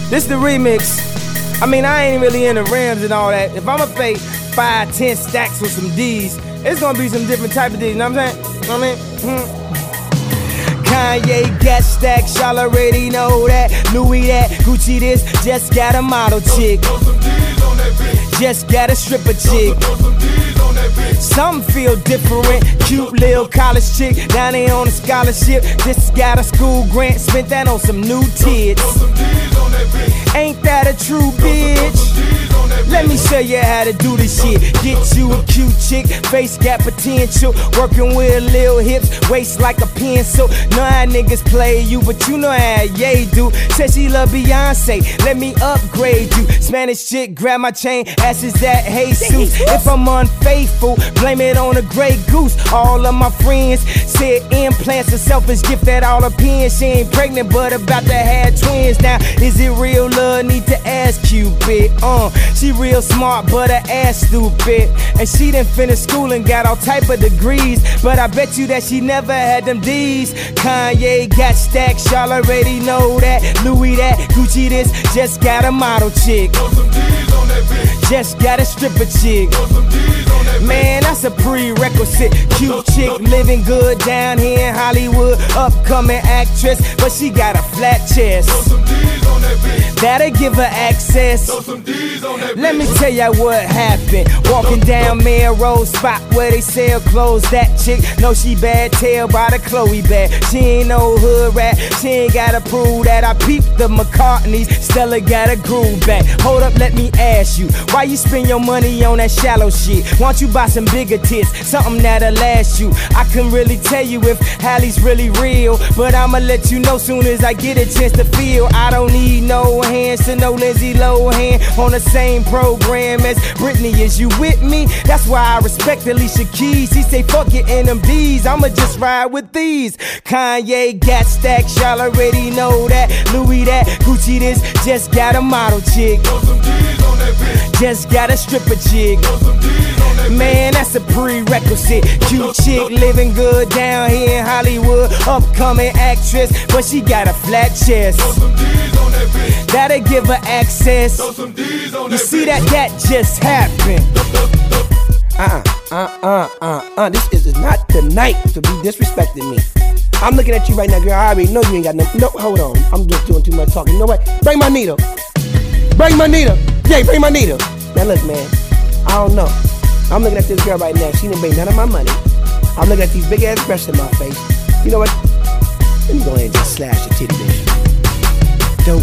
This the remix. I mean, I ain't really into rims and all that. If I'ma pay 5, 10 stacks for some D's, it's gonna be some different type of D's, you know what I'm saying? You know what I mean? Kanye got stacks, y'all already know that. Louis that, Gucci this, just got a model chick. Just got a stripper chick. Some feel different, cute little college chick, down there on a scholarship. Just got a school grant, spent that on some new tits. Ain't that a true bitch? Let me show you how to do this shit. Get you a cute chick, face got potential, working with little hips, waist like a pencil. Know how niggas play you, but you know how Ye do. Said she love Beyonce, let me upgrade you. Spanish chick, grab my chain, asses that Jesus. If I'm unfaithful, blame it on a gray goose. All of my friends said implants a selfish gift that all opinions. She ain't pregnant but about to have twins. Now is it real love? Need to ask Cupid. She real smart but her ass stupid. And she done finished school and got all type of degrees, but I bet you that she never had them D's. Kanye got stacks, y'all already know that. Louis that, Gucci this, just got a model chick. Just got a stripper chick. Man, that's a prerequisite. Cute chick, living good down here in Hollywood. Upcoming actress, but she got a flat chest. That'll give her access. Let me tell ya what happened. Walking down Melrose, spot where they sell clothes. That chick, know she bad, tell by the Chloe bag. She ain't no hood rat, she ain't gotta prove that. I peeped the McCartneys, Stella got a groove back. Hold up, let me ask you, why you spend your money on that shallow shit? Why don't you buy some bigger tits, something that'll last you? I couldn't really tell you if Hallie's really real, but I'ma let you know soon as I get a chance to feel. I don't need no hands to no Lindsay Lohan on the same program as Britney. Is you with me? That's why I respect Alicia Keys. He say fuck it NMDs, I'ma just ride with these. Kanye got stacks, y'all already know that. Louis that, Gucci this, just got a model chick. Just got a stripper chick. Man, that's a prerequisite. Cute chick, living good down here in Hollywood. Upcoming actress, but she got a flat chest. That'll give her access. You see that just happened. This is not the night to be disrespecting me. I'm looking at you right now, girl. I already know you ain't got no, hold on. I'm just doing too much talking. You know what? Bring my needle. Bring my needle. Yeah, bring my needle. Now look, man, I don't know. I'm looking at this girl right now. She didn't bring none of my money. I'm looking at these big ass breasts in my face. You know what? Let me go ahead and just slash your titty, bitch. Don't.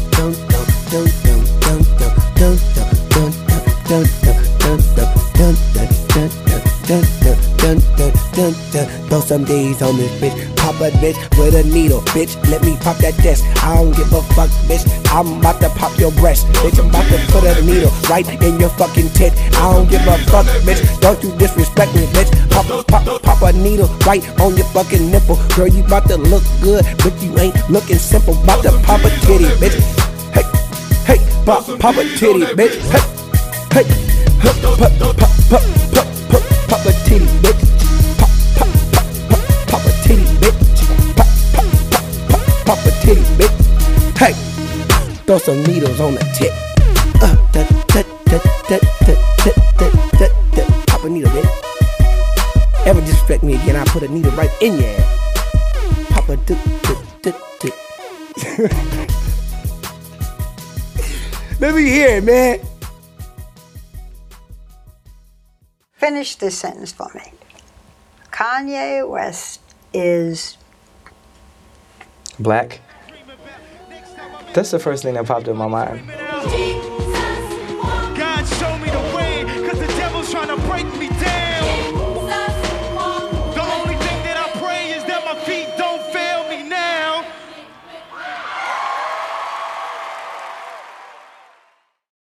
Throw some D's on this bitch. Pop a bitch with a needle, bitch. Let me pop that desk. I don't give a fuck, bitch. I'm about to pop your breast, bitch. I'm about to put a needle right in your fucking tit. I don't give a fuck, bitch. Don't you disrespect me, bitch. Pop a needle right on your fucking nipple. Girl, you about to look good, but you ain't looking simple. About to pop a titty, bitch. Hey, pop a titty, bitch. Hey, pop a titty, bitch. Pop a titty, bitch. Pop a titty, bitch. Hey, throw some needles on the tip. Pop a needle, bitch. Ever disrespect me again, I put a needle right in your ass. Pop a Let me hear it, man. Finish this sentence for me. Kanye West is black. That's the first thing that popped in my mind.